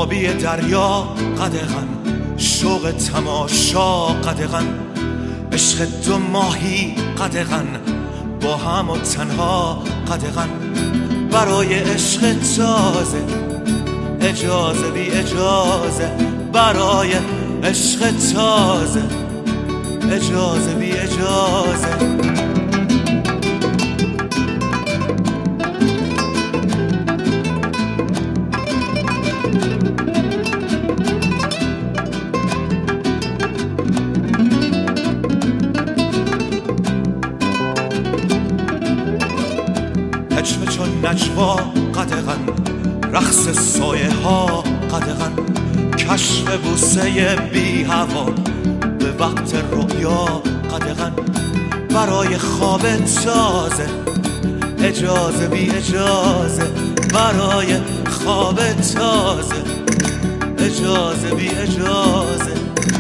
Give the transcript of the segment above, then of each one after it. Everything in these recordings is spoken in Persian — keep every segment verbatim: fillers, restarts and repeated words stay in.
آبی دریا قدغن، شوق تماشا قدغن، عشق دو ماهی قدغن، با هم و تنها قدغن، برای عشق تازه اجازه بی اجازه، برای عشق تازه اجازه بی اجازه. هجمه چون نجوا قدغن، رقص سایه ها قدغن، کشف بوسه بی هوا به وقت رؤیا قدغن، برای خواب تازه اجازه بی اجازه، برای خواب تازه اجازه بی اجازه.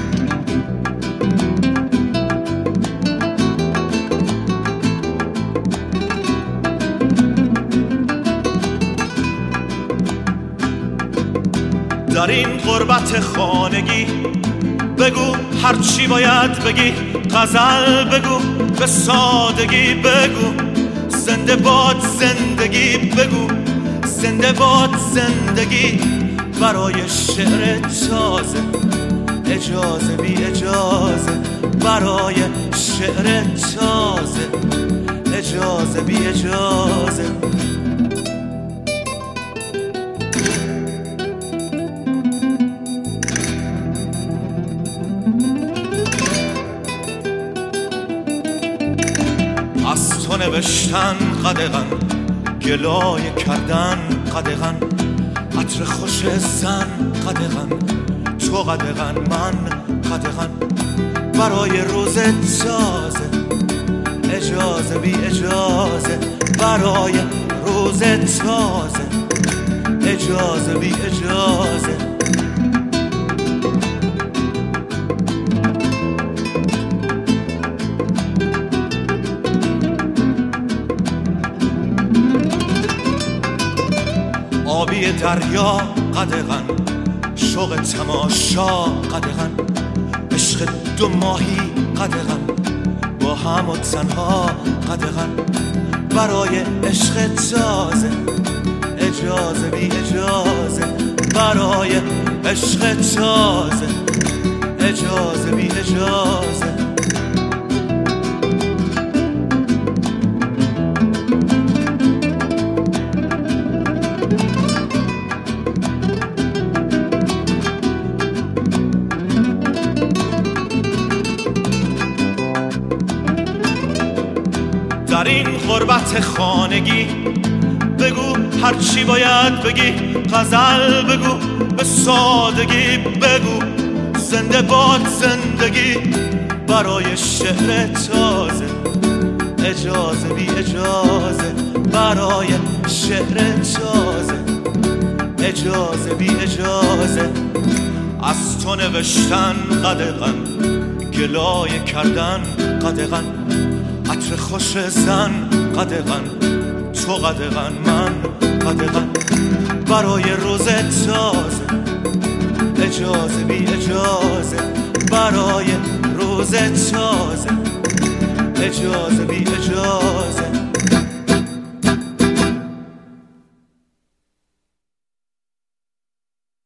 در این غربت خانگی بگو هرچی باید بگی، غزل بگو به سادگی بگو، زنده باد زندگی بگو، زنده باد زندگی، برای شعر تازه اجازه بی اجازه، برای شعر تازه اجازه بی اجازه. از تو نوشتن قدغن، گلایه کردن قدغن، عطر خوش زن قدغن، تو قدغن من قدغن، برای روز تازه اجازه بی اجازه، برای روز تازه اجازه بی اجازه. آبی دریا قدغن، شوق تماشا قدغن، عشق دو ماهی قدغن، با هم و تنها قدغن، برای عشق تازه اجازه بی اجازه، برای عشق تازه اجازه بی اجازه. در این غربت خانگی بگو هرچی باید بگی، غزل بگو به سادگی بگو، زنده باد زندگی، برای شعر تازه اجازه بی اجازه، برای شعر تازه اجازه بی اجازه. از تو نوشتن قدغن، گلایه کردن قدغن، عطر خوش زن قدغن، تو قدغن من قدغن، برای روز تازه اجازه بی اجازه، برای روز تازه اجازه بی